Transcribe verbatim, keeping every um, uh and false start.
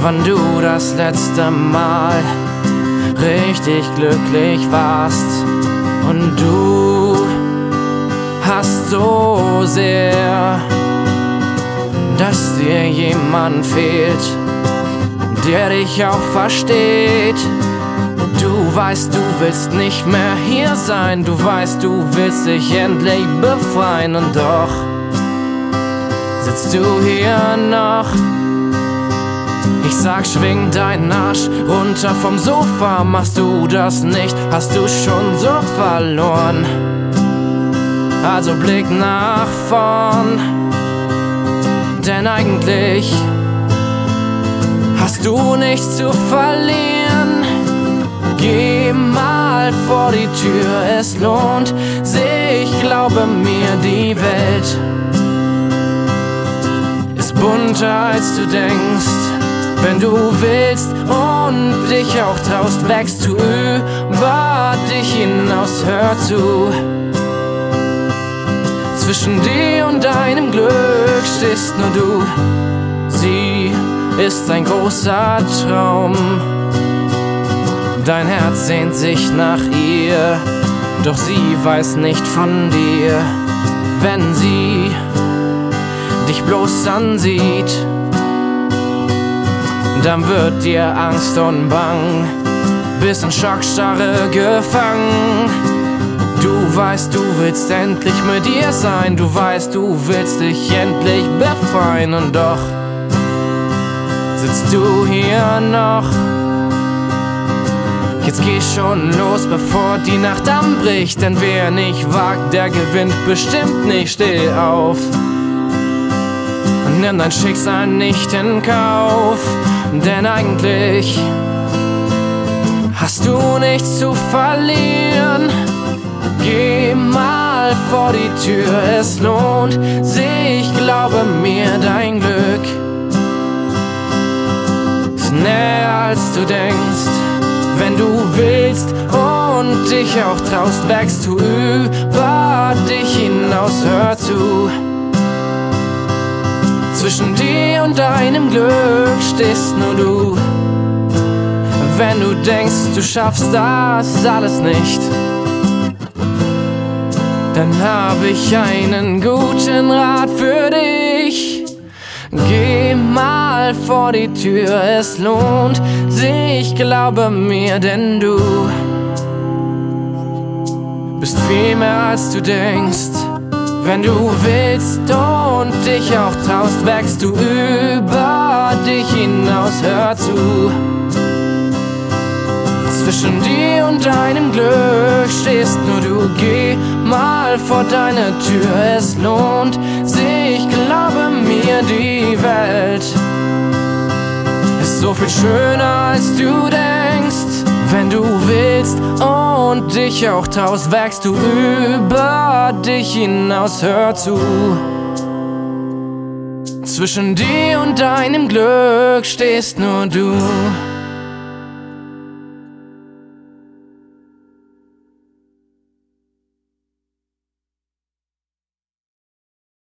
wann du das letzte Mal richtig glücklich warst. Und du hast so sehr, dass dir jemand fehlt, der dich auch versteht. Du weißt, du willst nicht mehr hier sein, du weißt, du willst dich endlich befreien. Und doch sitzt du hier noch. Ich sag, schwing deinen Arsch runter vom Sofa. Machst du das nicht, hast du schon so verloren. Also blick nach vorn, denn eigentlich hast du nichts zu verlieren. Geh mal vor die Tür, es lohnt sich, glaube mir, die Welt ist bunter als du denkst. Wenn du willst und dich auch traust, wächst du über dich hinaus, hör zu. Zwischen dir und deinem Glück stehst nur du. Sie ist ein großer Traum. Dein Herz sehnt sich nach ihr, doch sie weiß nicht von dir. Wenn sie dich bloß ansieht, dann wird dir Angst und Bang, bist in Schockstarre gefangen. Du weißt, du willst endlich mit ihr sein, du weißt, du willst dich endlich befreien. Und doch sitzt du hier noch. Jetzt geh schon los, bevor die Nacht anbricht, denn wer nicht wagt, der gewinnt bestimmt nicht. Steh auf und nimm dein Schicksal nicht in Kauf, denn eigentlich hast du nichts zu verlieren. Geh mal vor die Tür, es lohnt sich, glaube mir, dein Glück ist näher als du denkst. Wenn du willst und dich auch traust, wächst du über dich hinaus, hör zu. Zwischen dir und deinem Glück stehst nur du. Wenn du denkst, du schaffst das alles nicht, dann hab ich einen guten Rat für dich. Geh mal vor die Tür, es lohnt sich, glaube mir, denn du bist viel mehr als du denkst. Wenn du willst und dich auch traust, wächst du über dich hinaus, hör zu. Zwischen dir und deinem Glück stehst nur du. Geh mal vor deine Tür, es lohnt sich, glaube mir, die Welt ist so viel schöner als du denkst. Wenn du willst und dich auch traust, wächst du über dich hinaus, hör zu. Zwischen dir und deinem Glück stehst nur du.